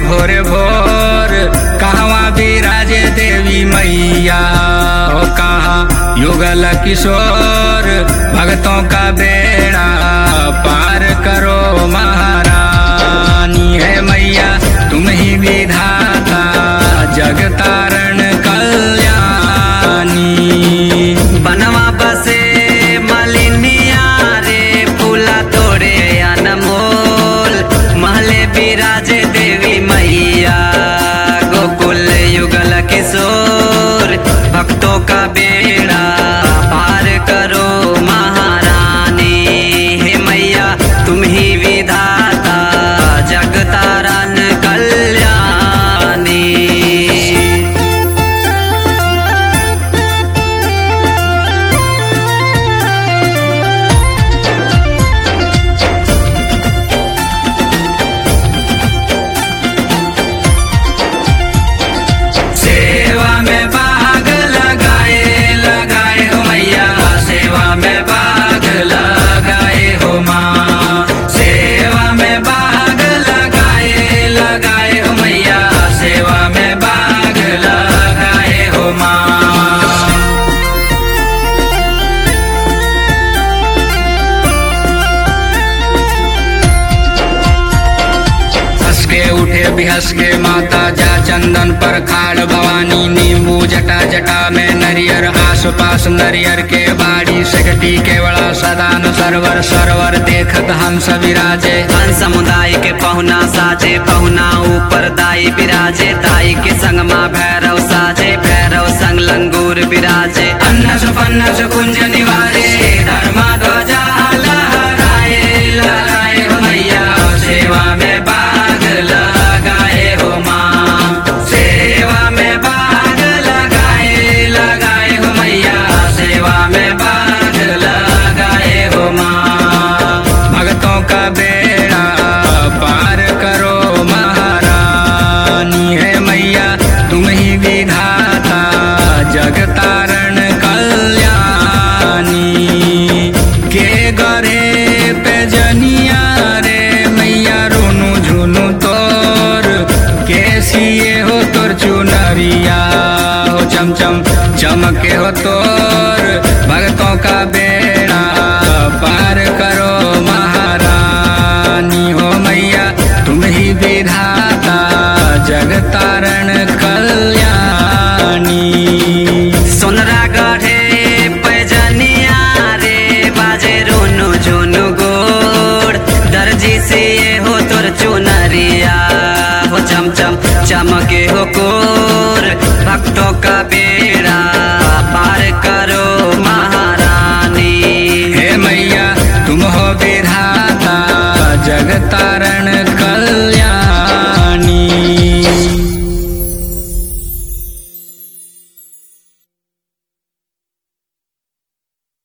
भोरे भोर कहवा विराजे देवी मैया हो कहाँ युगल किशोर भक्तों का बेड़ा पार करो महारानी है मैया तुम ही विधाता जग तारण कल्याणी। बनवा बसे मलिनिया रे फूला तोड़े अनमोल महले विराजे देवी मैया गोकुल युगल किशोर भक्तों का बेड़ा पार करो महारानी हे मैया तुम ही विधाता जग तारण कल्याणी। सेवा में भाग लगाए लगाए हो मैया सेवा में भाग लगाए हो माँ सेवा में भाग लगाए लगाए हो मैया सेवा में भाग लगाए हो माँ। हंस के उठे बिहस के माता जा चंदन पर खाड़ भवानी नींबू जटा जटा में नरियर आस पास नरियर के बाड़ी सकटी केवड़ा सदान सरवर सरवर देखत हंस विराजे हंस समुदाय के पहुना साजे पहुना ऊपर दाई विराजे दाई के संग माँ भैरव साजे भैरव संग लंगूर विराजे अन्नस फन्नस कुंज निवारे धर्मा ध्वजा लहराए लहराए हो मैया सेवा में भाग लगाए हो माँ सेवा में भाग लगाए लगाए हो मैया सेवा में भाग लगाए हो माँ। भक्तों का बेड़ा पार करो महारानी है मैया तुम ही विधाता जग तारण कल्याणी। के गरे पे जनिया रे मैया रोनू झुनू तोर कैसिए हो तोर चुनरिया हो चमचम चमके हो तोर भक्तों का बेड़ा पार करो महारानी हो मैया तुम ही विधाता जग तारण कल्याणी। सोनरा गढ़े पैजनिया रे बाजे रोनु झुनु गोड़ दर्जी से हो तोर चुनरिया हो चमचम चमके हो कोर भक्तों का बेड़ा पार करो महारानी हे मैया तुम हो विधाता